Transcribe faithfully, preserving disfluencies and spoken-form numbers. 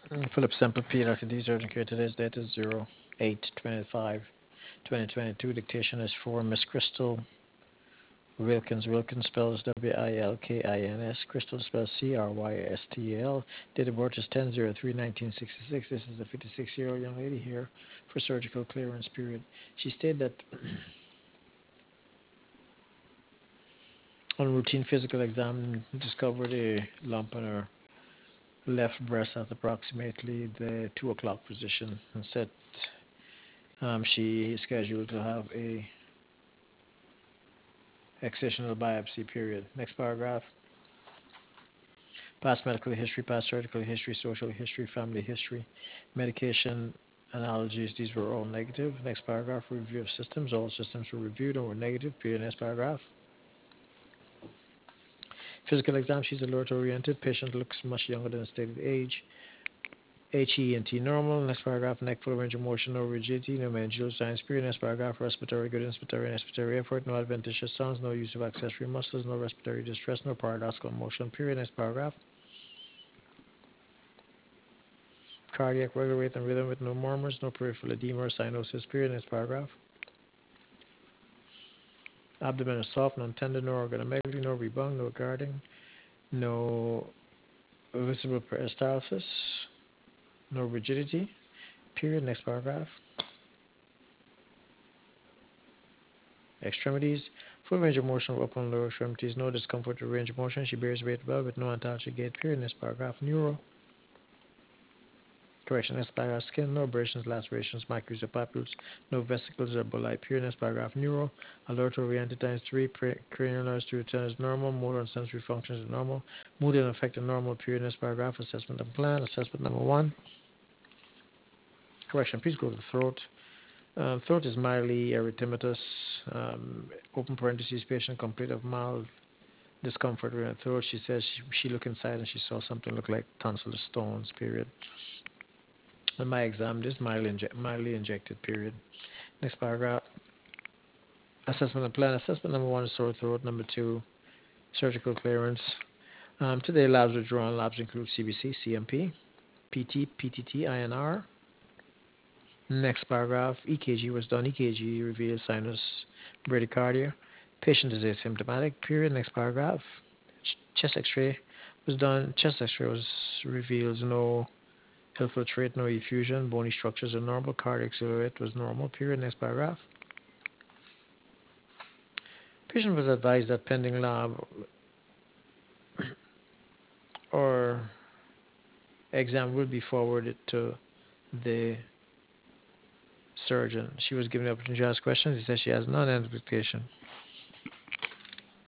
Mm, Philip Semple, Pediatric Surgeon Care. Today's date is zero eight twenty-five twenty twenty-two. Dictation is for Miss Crystal Wilkins. Wilkins spells W I L K I N S. Crystal spells C R Y S T A L. Date of birth is ten oh three nineteen sixty-six. This is a fifty-six-year-old young lady here for surgical clearance period. She stated that on routine physical exam discovered a lump on her left breast at approximately the two o'clock position and said um, she is scheduled to have a excisional biopsy period. Next paragraph. Past medical history, past surgical history, social history, family history, medication analogies. These were all negative. Next paragraph. Review of systems. All systems were reviewed and were negative. Period. Next paragraph. Physical exam. She's alert oriented. Patient looks much younger than stated age. H E and T normal. Next paragraph. Neck full range of motion, no rigidity, no mandibular signs. Period. Next paragraph. Respiratory good, inspiratory and expiratory effort, no adventitious sounds, no use of accessory muscles, no respiratory distress, no paradoxical motion. Period. Next paragraph. Cardiac regular rate and rhythm with no murmurs, no peripheral edema or cyanosis. Period. Next paragraph. Abdomen is soft, non-tender, no organomegaly, no rebound, no guarding, no visible peristalsis, no rigidity. Period. Next paragraph. Extremities. Full range of motion of upper and lower extremities. No discomfort or range of motion. She bears weight well with no antalgic gait. Period. Next paragraph. Neuro. Correction. Next paragraph. Skin. No abrasions, lacerations, maculae or papules. No vesicles or bullae. Period. Next paragraph. Neuro. Alert oriented times three. Cranial nerves to return is normal. Motor and sensory functions are normal. Mood and affect are normal. Period. Next paragraph. Assessment and plan. Assessment number one. Correction. Please go to the throat. Uh, throat is mildly erythematous. Um, open parentheses. Patient complaint of mild discomfort with her throat. She says she, she looked inside and she saw something look like tonsil stones, period. In my exam, this mildly, inje- mildly injected, period. Next paragraph. Assessment and plan. Assessment number one is sore throat. Number two, surgical clearance. Um, today, labs were drawn. Labs include C B C, C M P, P T, P T T, I N R. Next paragraph. E K G was done. E K G reveals sinus bradycardia. Patient is asymptomatic, period. Next paragraph. Ch- chest x-ray was done. Chest x-ray was reveals no infiltrate, no effusion, bony structures are normal, cardiac silhouette was normal, period. Next paragraph. Patient was advised that pending lab or exam will be forwarded to the surgeon. She was given the opportunity to ask questions. He said she has non-identification.